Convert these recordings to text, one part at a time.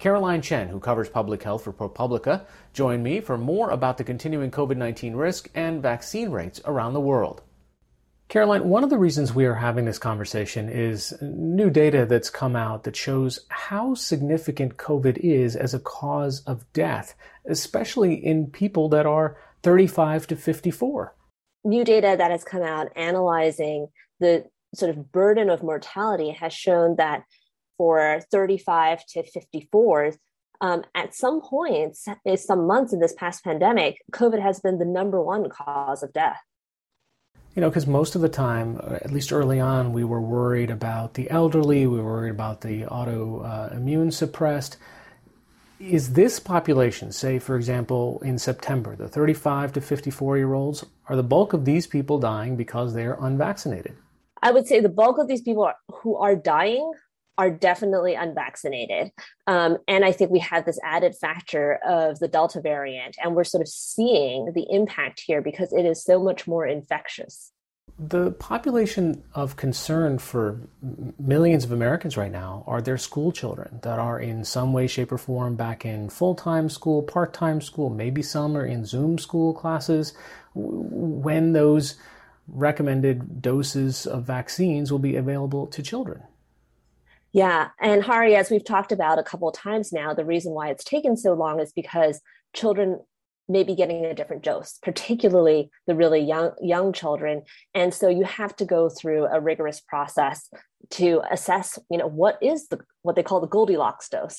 Caroline Chen, who covers public health for ProPublica, joined me for more about the continuing COVID-19 risk and vaccine rates around the world. Caroline, one of the reasons we are having this conversation is new data that's come out that shows how significant COVID is as a cause of death, especially in people that are 35 to 54. New data that has come out analyzing the sort of burden of mortality has shown that for 35 to 54s, at some points, in some months in this past pandemic, COVID has been the number one cause of death. You know, because most of the time, at least early on, we were worried about the elderly, we were worried about the autoimmune suppressed. Is this population, say, for example, in September, the 35 to 54-year-olds, are the bulk of these people dying because they're unvaccinated? I would say the bulk of these people who are dying are definitely unvaccinated. And I think we have this added factor of the Delta variant, and we're sort of seeing the impact here because it is so much more infectious. The population of concern for millions of Americans right now are their school children that are in some way, shape, or form back in full-time school, part-time school, maybe some are in Zoom school classes. When those recommended doses of vaccines will be available to children. Yeah. And Hari, as we've talked about a couple of times now, the reason why it's taken so long is because children may be getting a different dose, particularly the really young children. And so you have to go through a rigorous process to assess, what they call the Goldilocks dose,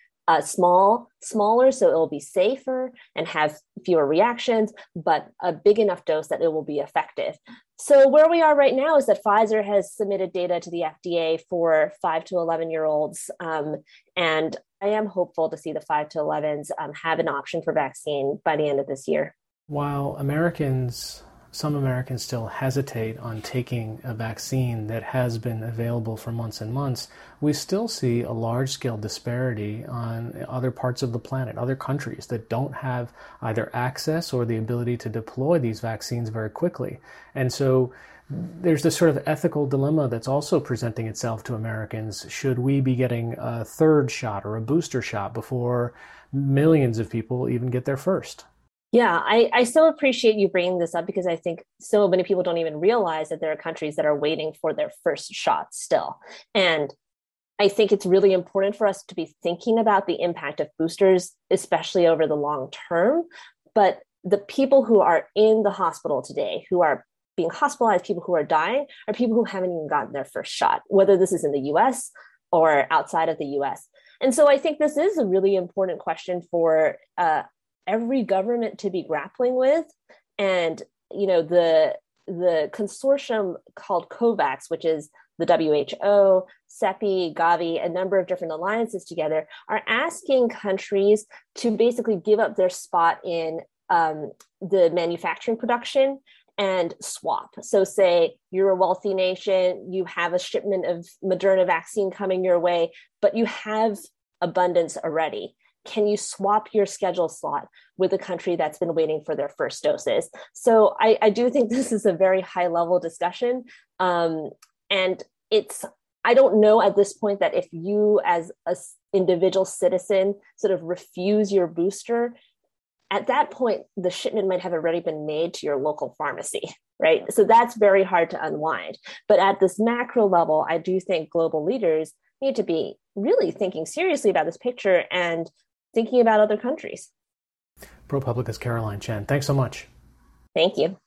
smaller, so it will be safer and have fewer reactions, but a big enough dose that it will be effective. So where we are right now is that Pfizer has submitted data to the FDA for 5 to 11-year-olds. And I am hopeful to see the 5 to 11s have an option for vaccine by the end of this year. While some Americans still hesitate on taking a vaccine that has been available for months and months, we still see a large-scale disparity on other parts of the planet, other countries that don't have either access or the ability to deploy these vaccines very quickly. And so there's this sort of ethical dilemma that's also presenting itself to Americans. Should we be getting a third shot or a booster shot before millions of people even get their first? Yeah, I so appreciate you bringing this up because I think so many people don't even realize that there are countries that are waiting for their first shot still. And I think it's really important for us to be thinking about the impact of boosters, especially over the long term. But the people who are in the hospital today, who are being hospitalized, people who are dying, are people who haven't even gotten their first shot, whether this is in the US or outside of the US. And so I think this is a really important question for every government to be grappling with. And, the consortium called COVAX, which is the WHO, CEPI, Gavi, a number of different alliances together, are asking countries to basically give up their spot in the manufacturing production and swap. So say you're a wealthy nation, you have a shipment of Moderna vaccine coming your way, but you have abundance already. Can you swap your schedule slot with a country that's been waiting for their first doses? So I do think this is a very high level discussion. And I don't know at this point that if you as an individual citizen sort of refuse your booster, at that point, the shipment might have already been made to your local pharmacy, right? So that's very hard to unwind. But at this macro level, I do think global leaders need to be really thinking seriously about this picture and thinking about other countries. ProPublica's Caroline Chen. Thanks so much. Thank you.